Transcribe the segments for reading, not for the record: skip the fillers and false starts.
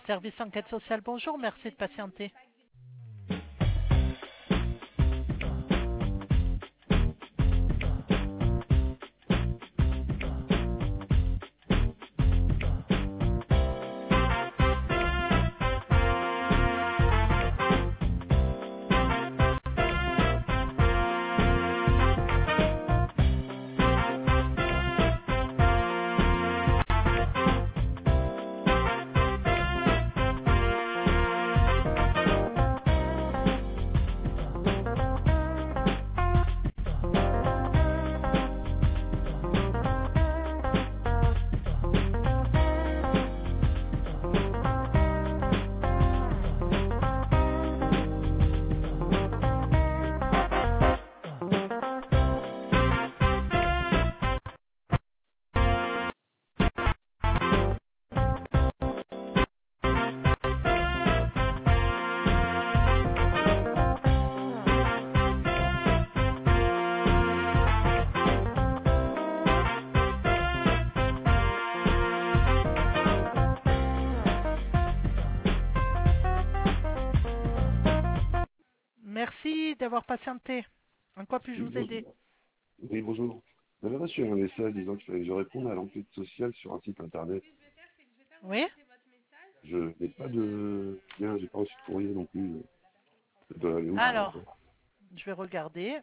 Service enquête sociale, bonjour, merci de patienter. Merci d'avoir patienté. En quoi puis-je Oui, vous aider? oui, bonjour. J'avais reçu un message disant qu'il fallait que je réponde à l'enquête sociale sur un site internet. Oui? Je n'ai pas de lien, j'ai pas reçu de courrier non plus. Je dois aller où pour Alors, voir? je vais regarder.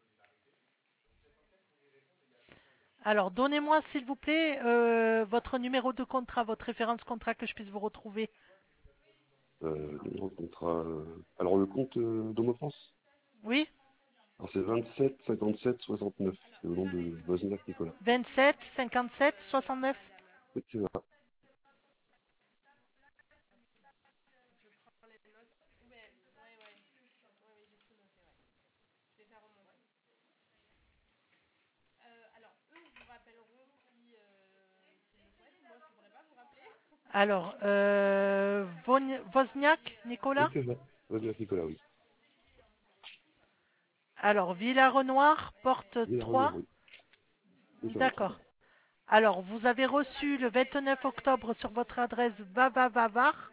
Alors, donnez-moi, s'il vous plaît, votre numéro de contrat, votre référence contrat que je puisse vous retrouver. Le numéro de contrat. Alors le compte Domo France. Oui? Alors c'est 27 57 69. C'est le nom de Wozniak Nicolas. 27 57 69. Oui, c'est ça. Alors, Wozniak, Oui, Nicolas? c'est ça. Wozniak Nicolas, oui. Alors, Villa Renoir, porte Oui, la Renoir, 3. oui. Oui, ça va. D'accord. Alors, vous avez reçu le 29 octobre sur votre adresse vavavavar,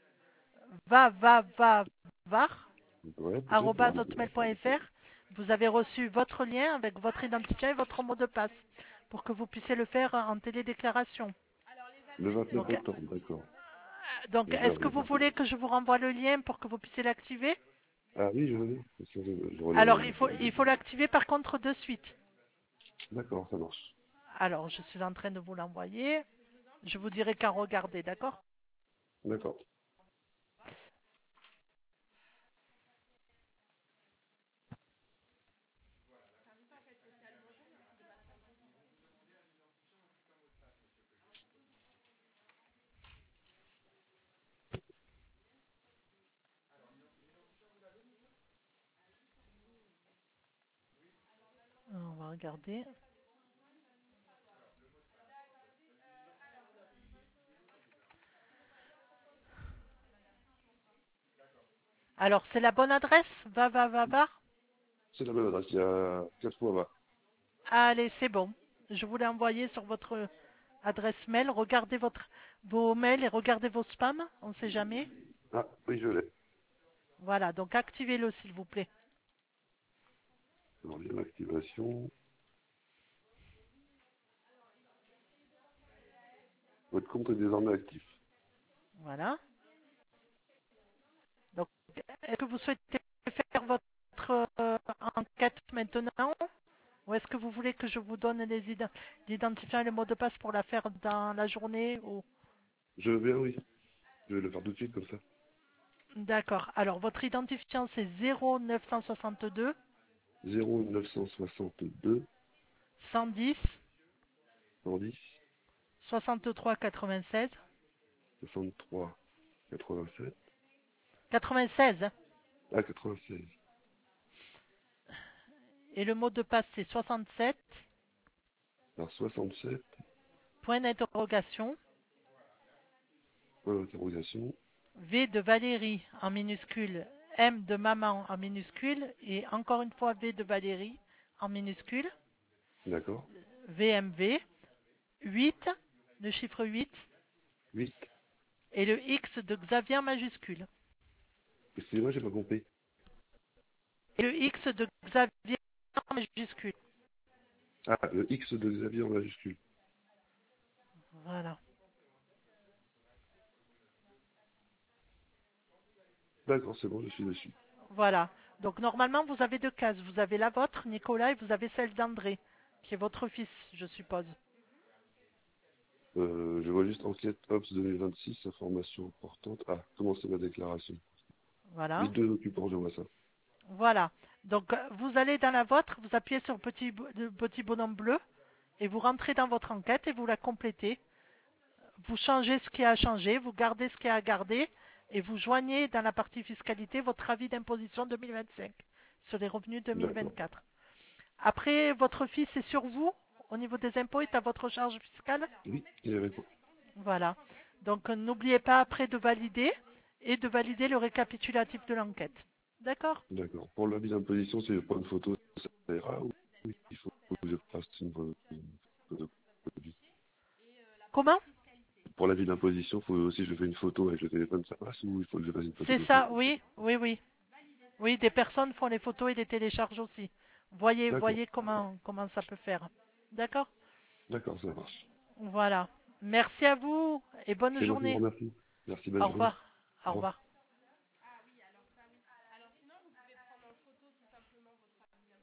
vavavavar, Ouais, peut-être. arobase hotmail.fr. Vous avez reçu votre lien avec votre identifiant et votre mot de passe pour que vous puissiez le faire en télédéclaration. Le 29 Donc, octobre, d'accord. Je vais est-ce que vous regarder. voulez que je vous renvoie le lien pour que vous puissiez l'activer? Ah oui, je l'ai. Je Alors, relève. il faut l'activer par contre de suite. D'accord, ça marche. Alors, je suis en train de vous l'envoyer. Je vous dirai qu'à regarder, d'accord? D'accord. On va regarder. Alors, c'est la bonne adresse? Va. C'est la même adresse, il y a 4 fois là. Allez, c'est bon. Je vous l'ai envoyé sur votre adresse mail. Regardez vos mails et regardez vos spams. On ne sait jamais. Ah, oui, je l'ai. Voilà, donc activez-le s'il vous plaît. Alors, lien d'activation. Votre compte est désormais actif. Voilà. Donc, est-ce que vous souhaitez faire votre enquête maintenant ou est-ce que vous voulez que je vous donne l'identifiant et le mot de passe pour la faire dans la journée ou... Je veux bien, oui. Je vais le faire tout de suite comme ça. D'accord. Alors, votre identifiant, c'est 0962 0 962 110 110 63 96 63 87. 96 hein. Ah, 96. Et le mot de passe, c'est 67, Alors, 67, point d'interrogation, point d'interrogation. V de Valérie en minuscule, M de maman en minuscule, et encore une fois V de Valérie en minuscule, D'accord. VMV, 8, le chiffre 8, 8, et le X de Xavier en majuscule. Excusez-moi, j'ai pas compris. Et le X de Xavier en majuscule. Ah, le X de Xavier en majuscule. Voilà. D'accord, c'est bon, je suis dessus. Voilà. Donc normalement, vous avez deux cases. Vous avez la vôtre, Nicolas, et vous avez celle d'André, qui est votre fils, je suppose. Je vois juste enquête OPS 2026, information importante. Ah, commencer ma déclaration. Voilà. Les deux occupants, je vois ça. Voilà. Donc vous allez dans la vôtre, vous appuyez sur le petit bonhomme bleu, et vous rentrez dans votre enquête et vous la complétez. Vous changez ce qui a changé, vous gardez ce qui a à garder, et vous joignez dans la partie fiscalité votre avis d'imposition 2025 sur les revenus D'accord. 2024. Après, votre fils est sur vous, au niveau des impôts, est à votre charge fiscale. Oui, il répond. Voilà. Donc n'oubliez pas après de valider et de valider le récapitulatif de l'enquête. D'accord? D'accord. Pour l'avis d'imposition, si je prends une photo, ça ira ou oui, il faut que je fasse une photocopie. Comment? Pour l'avis d'imposition, il faut aussi que je fais une photo avec le téléphone, ça passe ou il faut que je fasse une C'est photocopie? ça, oui, oui, oui. Oui, des personnes font les photos et les téléchargent aussi. D'accord. Voyez comment ça peut faire. D'accord? D'accord, ça marche. Voilà. Merci à vous et bonne C'est moi qui vous journée. remercie. Merci, bonne Au journée. revoir. Au Au revoir. revoir.